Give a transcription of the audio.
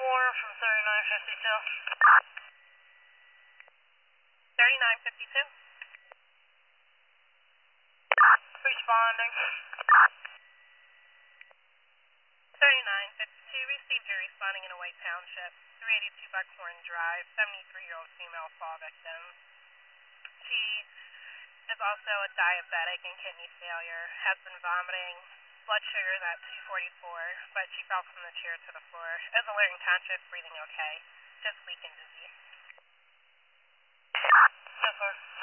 from 3952. 3952. Responding. 3952, received you responding in a White Township, 382 Buckhorn Drive, 73-year-old female fall victim. She is also a diabetic and kidney failure, has been vomiting, blood sugars at 244, but she fell from the chair to the floor. Is alert and conscious, breathing okay, just weak and dizzy. Yes, sir.